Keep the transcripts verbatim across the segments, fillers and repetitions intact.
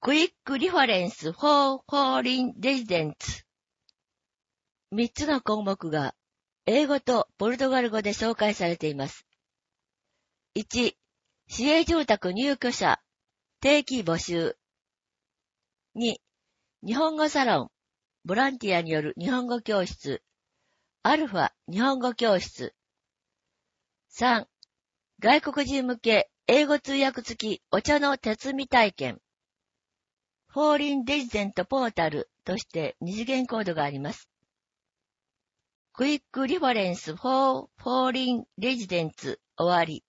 Quick Reference for Foreign Residents。みっつの項目が英語とポルトガル語で紹介されています。いち、市営住宅入居者、定期募集。に、日本語サロン、ボランティアによる日本語教室、アルファ日本語教室。さん、外国人向け英語通訳付きお茶の手摘み体験。フォーリンレジデントポータルとして二次元コードがあります。クイックリファレンス for Foreign Residents 終わり。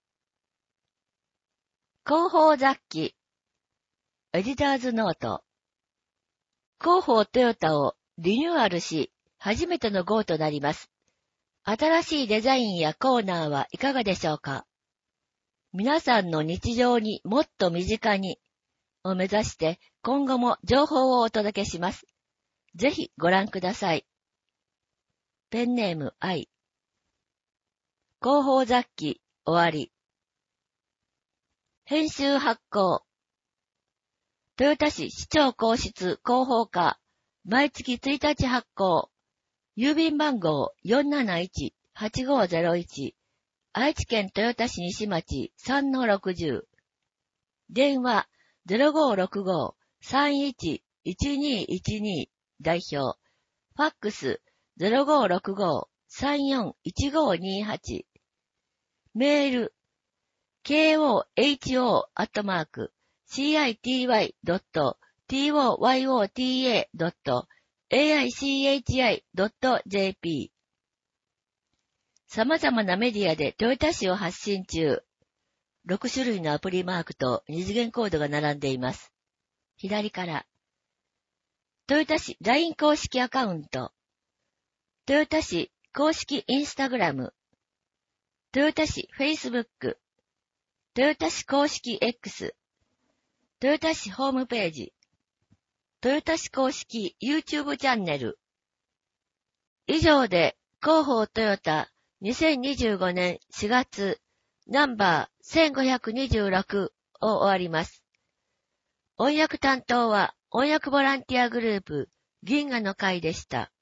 広報雑記。エディターズノート。広報トヨタをリニューアルし、初めての号となります。新しいデザインやコーナーはいかがでしょうか？皆さんの日常にもっと身近にを目指して今後も情報をお届けします。ぜひご覧ください。ペンネーム I。広報雑記終わり。編集発行。豊田市市長公室広報課、毎月ついたち発行。郵便番号 よんなないちはちごゼロいち、愛知県豊田市西町 さんのろくぜろ。電話 ゼロごろくご さんいち いちにいちに 代表。ファックス ゼロごろくご さんよんいちごにはち。メール ケーオーエイチオー アットマーク シーアイティーワイ ドット トヨタ ドット エーアイシーエイチアイ ドット ジェーピー。様々なメディアで豊田市を発信中。ろく種類のアプリマークと二次元コードが並んでいます。左から。豊田市 ライン 公式アカウント。豊田市公式インスタグラム。豊田市 Facebook。豊田市公式 X。豊田市ホームページ。豊田市公式 YouTube チャンネル。以上で広報トヨタにせんにじゅうごねんしがつナンバーせんごひゃくにじゅうろくを終わります。翻訳担当は翻訳ボランティアグループ銀河の会でした。